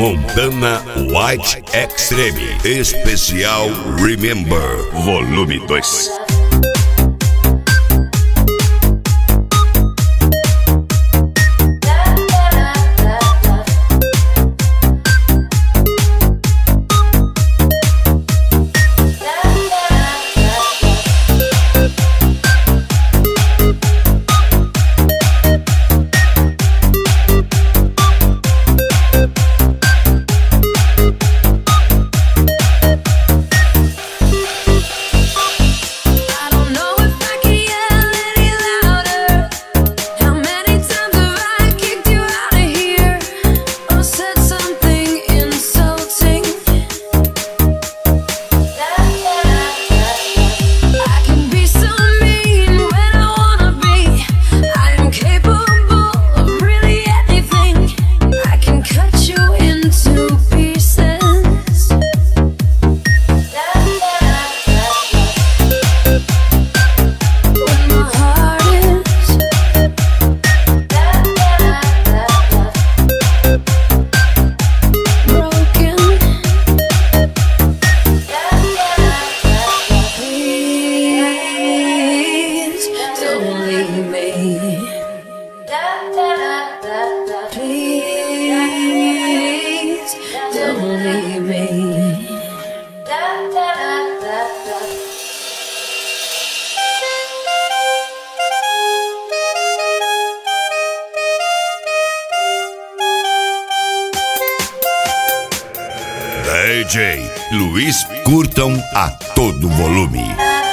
Montana White Extreme Especial Remember Volume 2. DJ Luiz curtam a todo volume.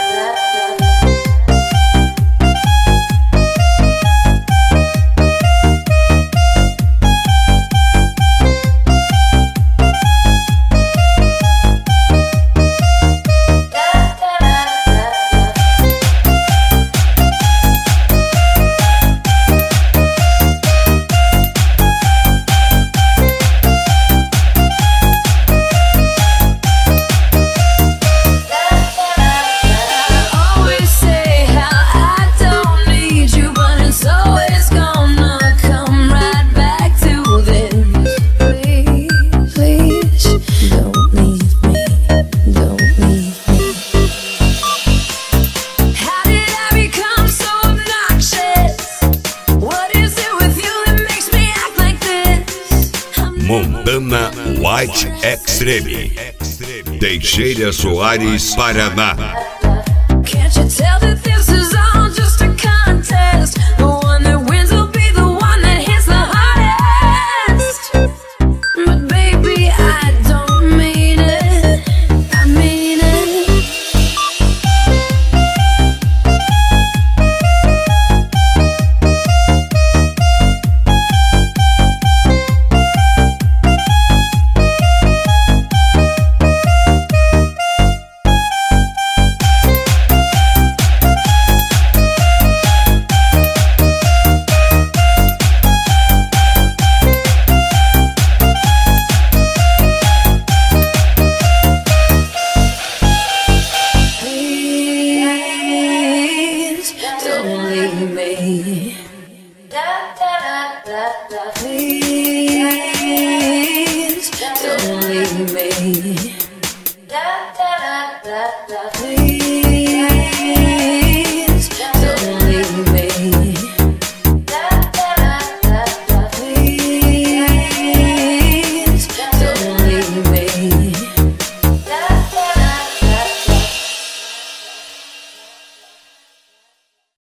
Montana White Extreme Teixeira Soares, Paraná. Can't you tell that this is all just a contest? The one that wins will be the one that hits the hardest. But baby, I don't mean it. I mean it. Don't leave me. Please, don't leave me.